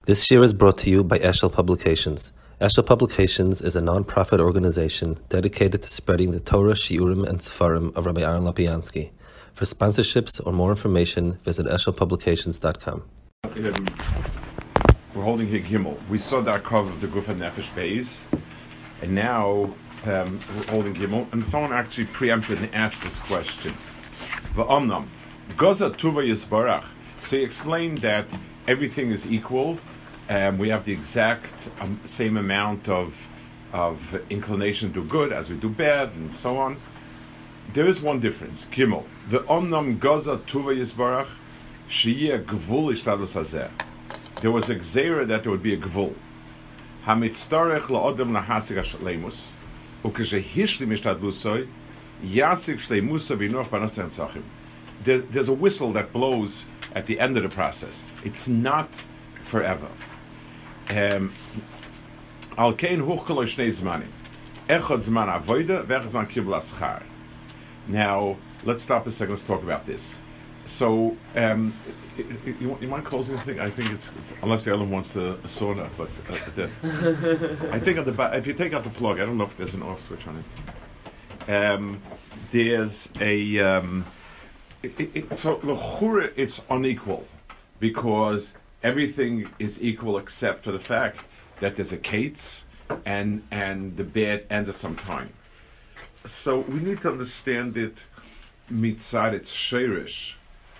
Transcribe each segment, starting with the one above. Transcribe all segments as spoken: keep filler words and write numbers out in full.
This year is brought to you by Eshel Publications. Eshel Publications is a non-profit organization dedicated to spreading the Torah, Shiurim, and Sefarim of Rabbi Aaron Lapiansky. For sponsorships or more information, visit eshel publications dot com. Um, we're holding here Gimel. We saw the cover of the Guf and Nefesh Beis, and now um, we're holding Gimel. And someone actually preempted and asked this question. V'omnam, Gaza Tuva Yisbarach. So he explained that everything is equal. Um, we have the exact um, same amount of of inclination to do good as we do bad, and so on. There is one difference. Gimel. The omnam gaza tuva yisbarach sheyeh gvul ishtadlus hazeh. There was a gzeira that there would be a gvul. Hamitztarech laodem lahasig hashleimus ukeshehishlim ishtadlusoi yasig shleimusa v'noch panas tzachim. There's a whistle that blows at the end of the process. It's not forever. Um, Al kein hochkoloi shnei zmanim. Echad zman avoida v'echad zman kibbul aschar. Now, let's stop a second. Let's talk about this. So, um, you, you mind closing the thing? I think it's, it's unless the other one wants to a sauna, but uh, the, I think at the if you take out the plug, I don't know if there's an off switch on it. Um, there's a um, it, it, so l'chura it's unequal because everything is equal except for the fact that there's a kates and and the bed ends at some time. So we need to understand it mitzad its sheirish.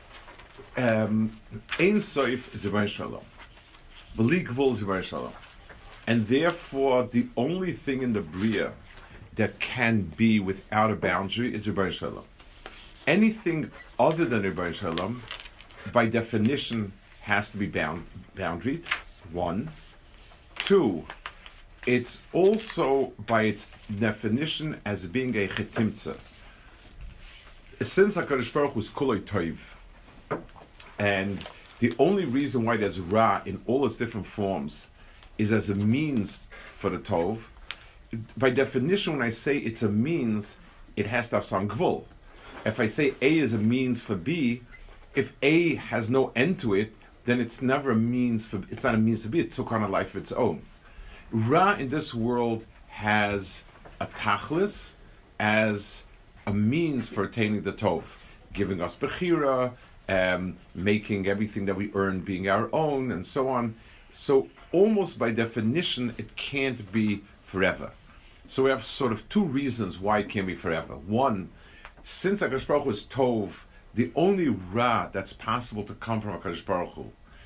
Um, Ein soif is Yivay Shalom. B'li gvul is Yivay Shalom. And therefore, the only thing in the Bria that can be without a boundary is Yivay Shalom. Anything other than Yivay Shalom, by definition, has to be bound, boundaried. One. Two. It's also, by its definition, as being a chetimtza. Since HaKadosh Baruch Hu is kulei toiv, and the only reason why there's ra in all its different forms is as a means for the tov, by definition, when I say it's a means, it has to have some gvul. If I say A is a means for B, if A has no end to it, then it's never a means for, it's not a means for B, it took on a life of its own. Ra in this world has a tachlis as a means for attaining the tov, giving us bechira, um, making everything that we earn being our own, and so on. So almost by definition, it can't be forever. So we have sort of two reasons why it can't be forever. One, since HaKadosh Baruch Hu is tov, the only ra that's possible to come from HaKadosh Baruch Hu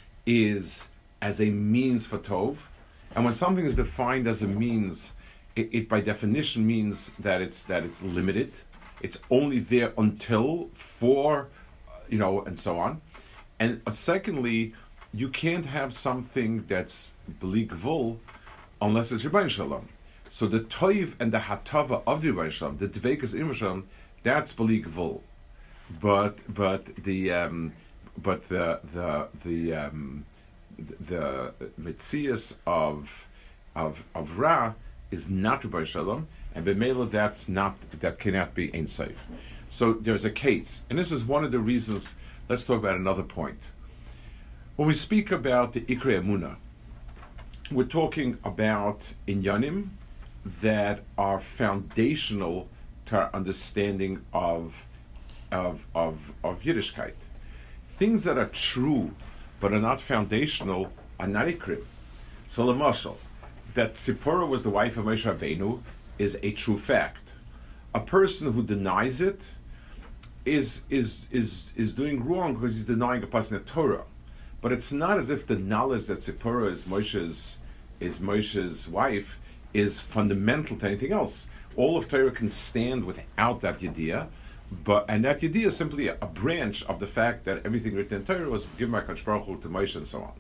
is as a means for tov. And when something is defined as a means, it, it by definition means that it's that it's limited. It's only there until, for, you know, and so on. And uh, secondly, you can't have something that's b'li gvul unless it's Rebbeinu Shalom. So the toiv and the hatava of the Rebbeinu Shalom, the dveikus in Shalom, that's b'li gvul. But but the um, but the the the um, the mitzias of of of Ra is not Rebbeinu Shalom, and b'meila that's not that cannot be Ein Sof. So there's a case, and this is one of the reasons. Let's talk about another point. When we speak about the Ikrei Emunah, we're talking about inyanim that are foundational to our understanding of of of of Yiddishkeit. Things that are true but are not foundational are not ikrim. So, l'mashal, that Tzipporah was the wife of Moshe Rabbeinu is a true fact. A person who denies it is is is is doing wrong because he's denying a person of Torah. But it's not as if the knowledge that Tzipporah is Moshe's is Moshe's wife is fundamental to anything else. All of Torah can stand without that yediyah. But and that idea is simply a, a branch of the fact that everything written in Torah was given by HaKadosh Baruch Hu to Moshe and so on.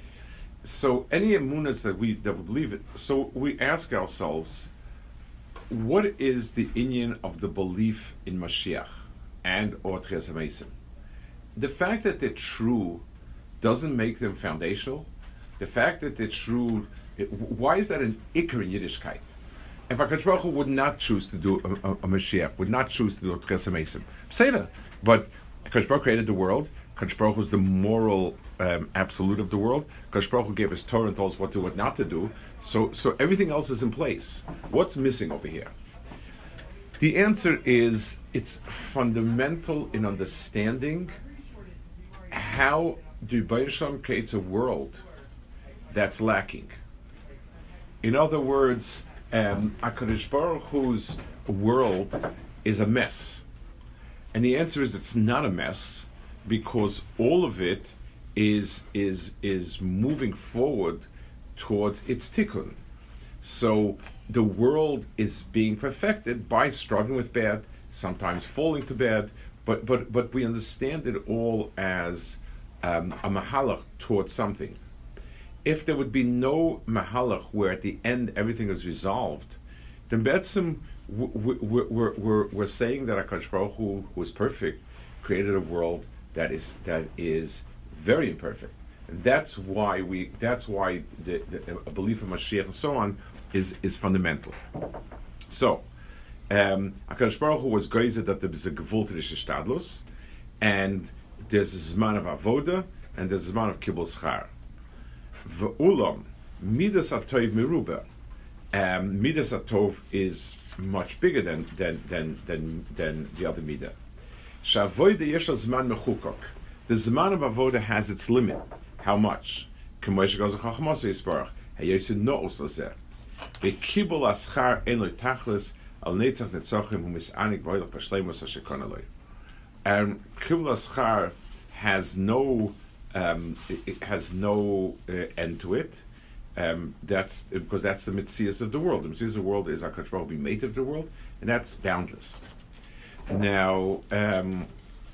So any emunas that we that we believe it. So we ask ourselves, what is the inyan of the belief in Mashiach and or Tchias HaMeisim? The fact that they're true doesn't make them foundational. The fact that they're true, it, why is that an ikar in Yiddishkeit? If HaKadosh Baruch Hu would not choose to do a, a, a Mashiach, would not choose to do a Tchias HaMeisim, say that. But HaKadosh Baruch Hu created the world. HaKadosh Baruch Hu is the moral um, absolute of the world. Kadosh Baruch Hu gave us Torah and told us what to, what not to do. So, so everything else is in place. What's missing over here? The answer is it's fundamental in understanding how the Rebbeinu Shalom creates a world that's lacking. In other words, um, HaKadosh Baruch Hu's world is a mess. And the answer is it's not a mess, because all of it is is is moving forward towards its tikkun. So the world is being perfected by struggling with bad, sometimes falling to bad, but but but we understand it all as um, a mahalach towards something. If there would be no mahalach where at the end everything is resolved, then Betzim we're, we're, we're, we're saying that HaKadosh Baruch Hu, who is perfect, created a world that is that is very imperfect, and that's why we that's why the, the a belief in Mashiach and so on is is fundamental. So, um, HaKadosh Baruch Hu was geizer that there is a gevul to the shtadlus, and there's a zman of avoda and there's a zman of kibbul schar. Ve'ulam midas atov meruba. Um, midas atov is much bigger than than than than, than the other midah. Shavoida yesh zman mechukok. The zman of avoda has its limit. How much? K'moish goes a chachmas yisparach. Hayosid noos lazer. Bekibbul aschar ein lo tachlis al netzach netzochim hu misanik v'oilach b'shleimus hashekon aloi. And kibbul aschar has no um, it, it has no uh, end to it. Um, that's because that's the mitzias of the world. The mitzias of the world is HaKadosh Baruch Hu be mate of the world, and that's boundless. Now, um,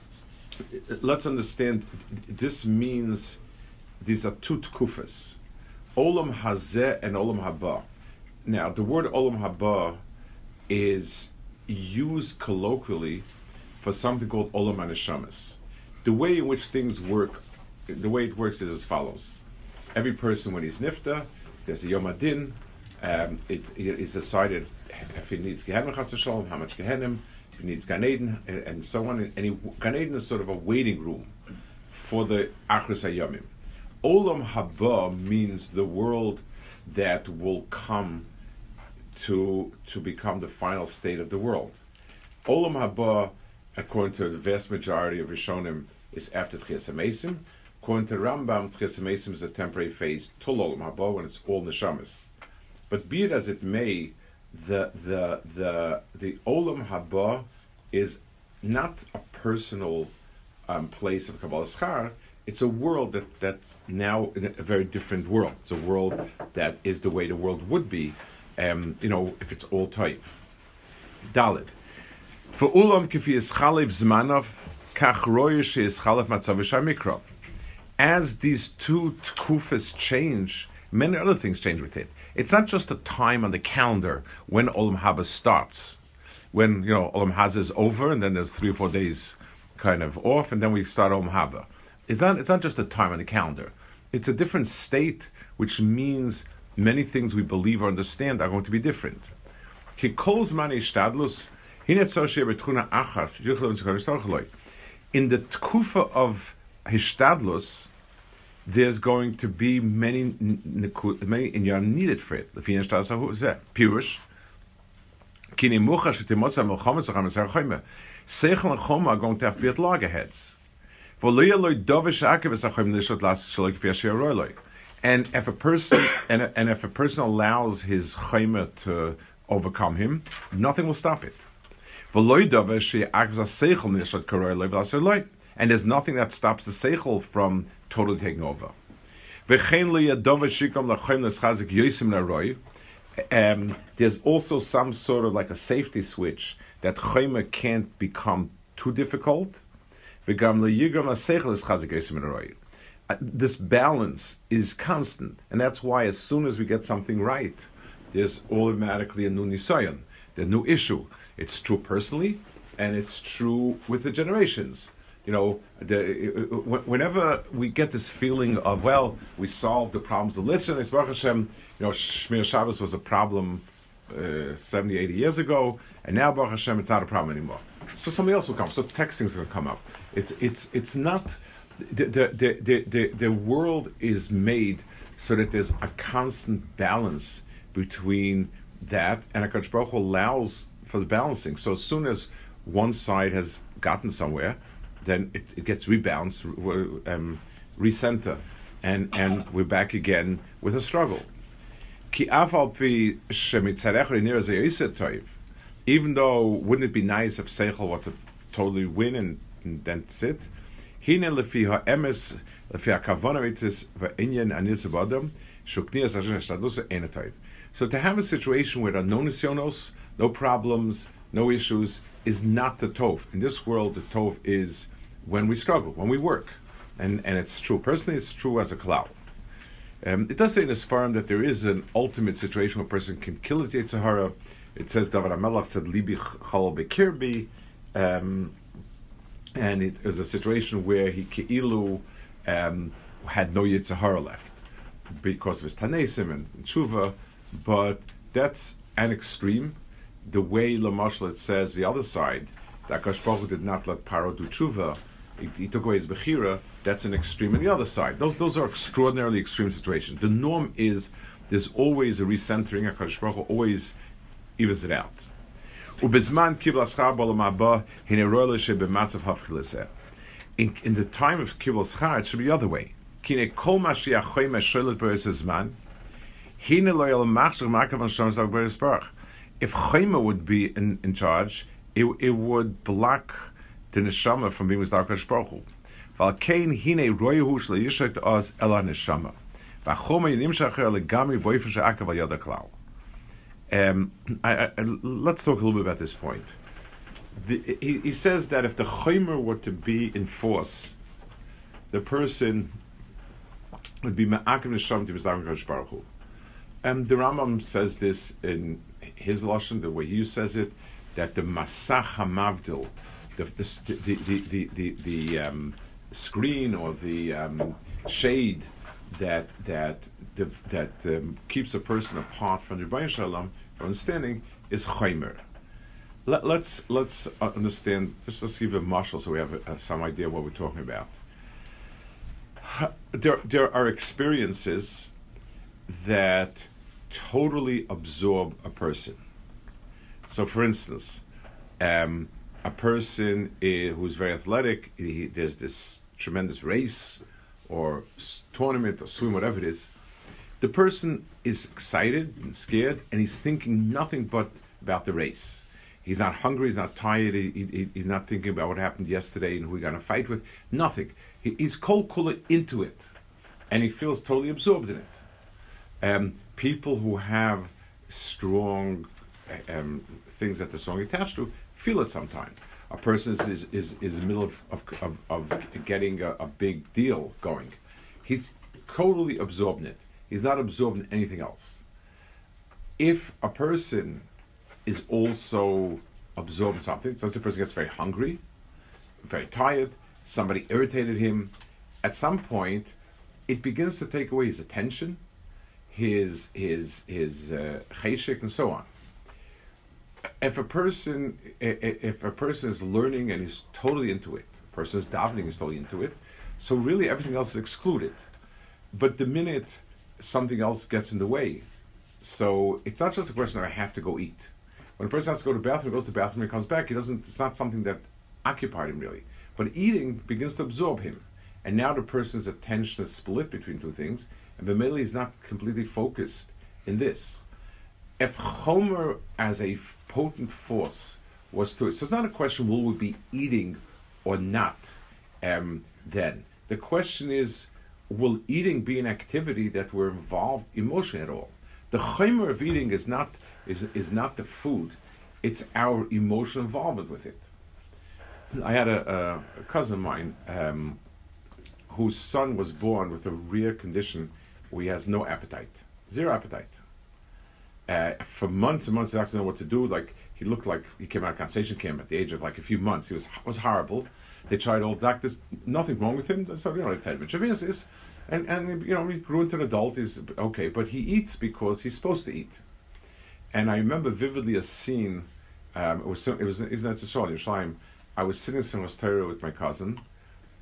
let's understand. This means these are two tkufas, olam hazeh and olam haba. Now, the word olam haba is used colloquially for something called olam haneshamas. The way in which things work, the way it works is as follows. Every person, when he's nifta, there's a yom adin. Um, it, it is decided if he needs gehenim chas v'shalom, how much gehenim, if he needs Gan Eden, and, and so on. And he, Gan Eden is sort of a waiting room for the achris hayomim. Olam haba means the world that will come to to become the final state of the world. Olam haba, according to the vast majority of Rishonim, is after Tchias HaMeisim. According to Rambam, Tchias HaMeisim is a temporary phase till Olam haba, when it's all neshamas. But be it as it may, the the the the Olam haba is not a personal um, place of Kabbalah Schar. It's a world that that's now in a very different world. It's a world that is the way the world would be, um, you know, if it's all taif. Daled. For Ulam kifi ischalev zmanov kach roish ischalev matzav mikra. As these two tkufas change, many other things change with it. It's not just a time on the calendar when Olam Haba starts. When, you know, Olam Hazeh is over and then there's three or four days kind of off and then we start Olam Haba. It's not, it's not just a time on the calendar. It's a different state, which means many things we believe or understand are going to be different. In the tkufa of Hishtadlus, there's going to be many many and you're needed for it. Pirush. Seichel and Choma are going to have to be at loggerheads. And if a person and, and if a person allows his chayma to overcome him, nothing will stop it. And there's nothing that stops the seichel from totally taking over. Um, there's also some sort of like a safety switch that chayma can't become too difficult. Uh, this balance is constant, and that's why as soon as we get something right, there's automatically a new nisayon, the new issue. It's true personally, and it's true with the generations. You know, the, whenever we get this feeling of, well, we solved the problems of Lichon, it's Baruch Hashem, you know, Shmir Shabbos was a problem uh, seventy, eighty years ago, and now Baruch Hashem, it's not a problem anymore. So somebody else will come. So texting's going to come up. It's it's it's not the, the, the, the, the, the world is made so that there's a constant balance between that, and HaKadosh Baruch Hu allows for the balancing. So as soon as one side has gotten somewhere, then it, it gets rebalanced, um, recenter, and, and we're back again with a struggle. Even though, wouldn't it be nice if Seichel were to totally win and, and then sit? So to have a situation where there are no nisyonos, no problems, no issues, is not the tov. In this world, the tov is when we struggle, when we work. And and it's true. Personally, it's true as a klal. Um, it does say in this farm that there is an ultimate situation where a person can kill his Yetzer Hara. It says, David HaMelech said, Libi chal bekirbi, um, and it is a situation where he keilu um, had no Yetzer Hara left because of his tanesim and tshuva, but that's an extreme. The way Lamashal it says the other side, that HaKadosh Baruch Hu did not let Paro do tshuva, he, he took away his bechira. That's an extreme. On the other side, those those are extraordinarily extreme situations. The norm is there's always a recentering. HaKadosh Baruch Hu always evens it out. In, in the time of Kibbul Schar, it should be the other way. If Chayma would be in, in charge, it, it would block the neshama from being with HaKadosh Baruch Hu. Valkein hine royehu shleishak oz ela neshama. V'choma yinimshach legami boyfen she'akav al yad haklau. Um, I, I, let's talk a little bit about this point. The, he, he says that if the Chaymer were to be in force, the person would be ma'akim neshama to HaKadosh Baruch Hu. Um, the Rambam says this in his lashon, the way he says it, that the masach hamavdil, the the the the the, the, the um, screen or the um, shade that that the, that um, keeps a person apart from the Rebbeinu Shalom from understanding is chaymer. Let, let's let's understand. Just let's give a mashal so we have a, a, some idea what we're talking about. There there are experiences that totally absorb a person. So, for instance, um, a person is, who's very athletic, he, there's this tremendous race or tournament or swim, whatever it is, the person is excited and scared, and he's thinking nothing but about the race. He's not hungry, he's not tired, he, he, he's not thinking about what happened yesterday and who he's going to fight with, nothing. He, he's cold cooler into it, and he feels totally absorbed in it. Um, people who have strong um, things that they're strongly attached to feel it sometimes. A person is is, is in the middle of, of, of, of getting a, a big deal going. He's totally absorbed in it. He's not absorbed in anything else. If a person is also absorbed in something, so the person gets very hungry, very tired, somebody irritated him, at some point it begins to take away his attention, his his his uh, cheshek, and so on. If a person if a person is learning and is totally into it, a person is davening is totally into it, so really everything else is excluded. But the minute something else gets in the way, so it's not just a question that I have to go eat. When a person has to go to the bathroom, he goes to the bathroom, he comes back, he doesn't. It's not something that occupied him really. But eating begins to absorb him, and now the person's attention is split between two things. And B'meili is not completely focused in this. If Chomer as a potent force was to, so it's not a question will we be eating or not um, then. The question is, will eating be an activity that we're involved emotionally at all? The Chomer of eating is not is is not the food, it's our emotional involvement with it. I had a, a, a cousin of mine um, whose son was born with a rare condition where he has no appetite, zero appetite. Uh, for months and months, he didn't know what to do. Like he looked like he came out of concentration camp at the age of like a few months. He was was horrible. They tried all doctors, nothing wrong with him. So you know, they fed him Chavis, and and you know he grew into an adult. He's okay, but he eats because he's supposed to eat. And I remember vividly a scene. Um, it was it was isn't that Yisrael Yerushalayim. I was sitting in Simchas Torah with my cousin,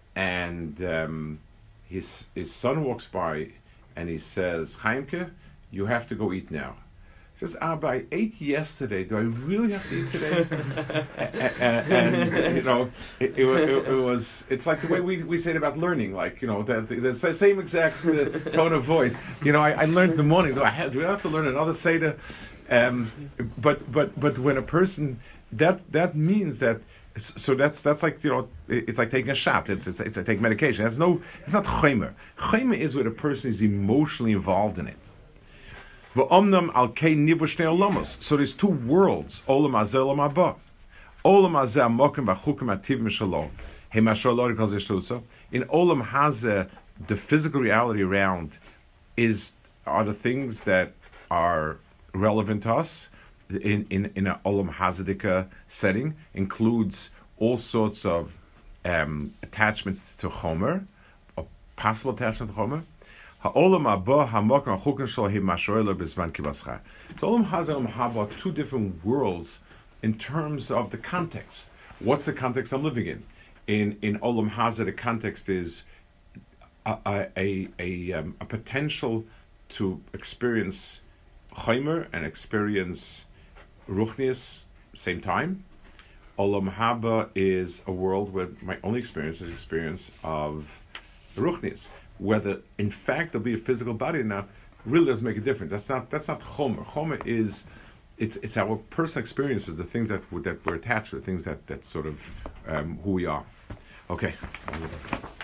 and um, his his son walks by, and he says, Chaimke, you have to go eat now. He says, Abba, I ate yesterday. Do I really have to eat today? and, and, you know, it, it, it, it was, it's like the way we, we say it about learning, like, you know, the, the, the same exact uh, tone of voice. You know, I, I learned in the morning, though I had, do I have to learn another Seder? Um, but, but, but when a person, that, that means that, so that's that's like, you know, it's like taking a shot. It's it's, it's like taking medication. It's no, it's not chomer. Chomer is where a person is emotionally involved in it. V'omnam al kei nivu shnei olamos. So there's two worlds. Olam hazeh, olam haba. Olam hazeh amokim v'chukim ativim shelo. He mashor lo rikol zeh. In olam hazeh, the physical reality around is are the things that are relevant to us. In in in an olam hazedika setting includes all sorts of um, attachments to chomer, or possible attachment to chomer. Ha'olam haba hamokim hachukim shel hi mashoyla b'zman kibascha. So olam hazeh and olam haba, two different worlds in terms of the context. What's the context I'm living in? In in olam hazeh, the context is a a a, a, um, a potential to experience chomer and experience Ruchnius, same time. Olam haba is a world where my only experience is experience of Ruchnius. Whether in fact there'll be a physical body or not really doesn't make a difference. That's not that's not chomer. Chomer is it's it's our personal experiences, the things that that we're attached to, the things that that sort of um, who we are. Okay.